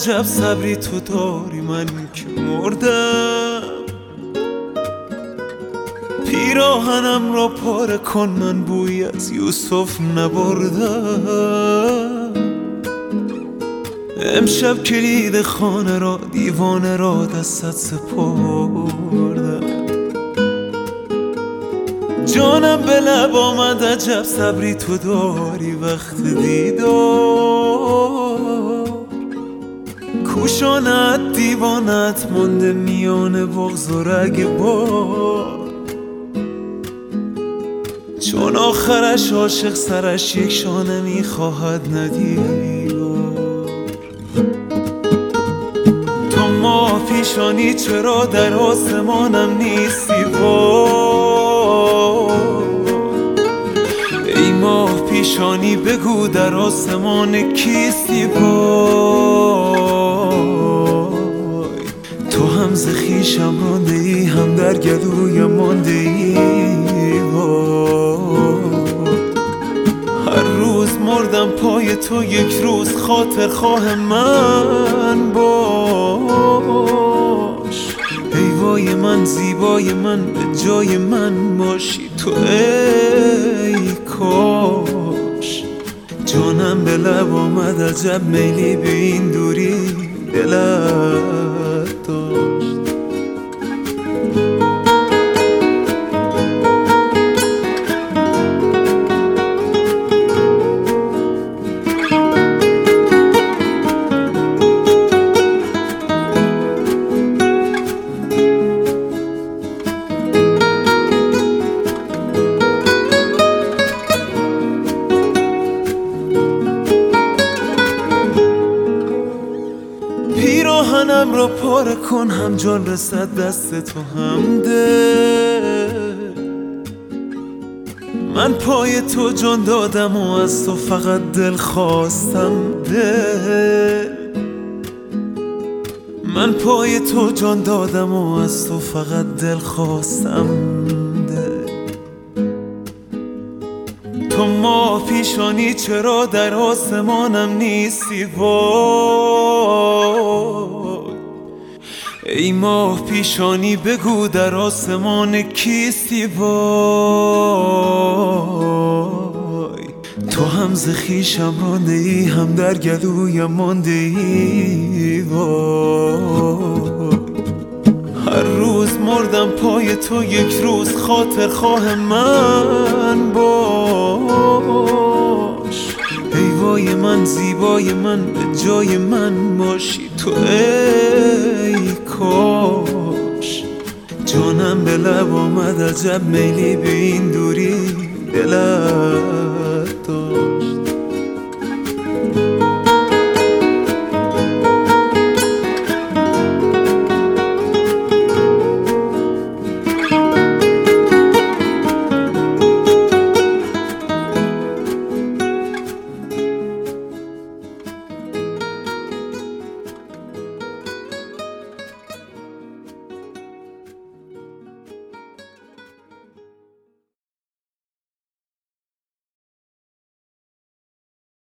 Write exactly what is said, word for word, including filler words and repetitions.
عجب صبری تو داری، من که مردم. پیراهنم را پاره کن، من بوی از یوسف نبردم. امشب کلید خانه را، دیوانه را دستت سپردم. جانم به لب آمد عجب صبری تو داری وقت دیدار. کوشانت دیوانت مانده میان بغض و رگبار. چون آخرش عاشق سرش یک شانه میخواهد ندیدار. تو ماه پیشانی چرا در آسمانم نیستی وای. ای ماه پیشانی بگو در آسمان کیستی وای. تو هم ز خویشم رانده ای، هم در گلویم مانده ای وای. هر روز مردم پای تو، یک روز خاطر خواه من باش. ای وای من زیبای من، به جای من باشی تو ای کاش. جانم به لب آمد عجب میلی به این دوری دلت داشت. پیراهنم را پاره کن، هم جان رسد دست تو هم دل. من پای تو جان دادم و از تو فقط دل خواستم دل. من پای تو جان دادم و از تو فقط دل خواستم دل. تو ماه پیشانی چرا در آسمانم نیستی وای. ای ماه پیشانی بگو در آسمان کیستی وای. تو هم ز خویشم رانده ای، هم در گلویم مانده ای وای. هر روز مردم پای تو، یک روز خاطر خواه من باش. ای وای من زیبای من، به جای من باشی تو ای کاش. جانم به لب آمد عجب میلی به این دوری دلت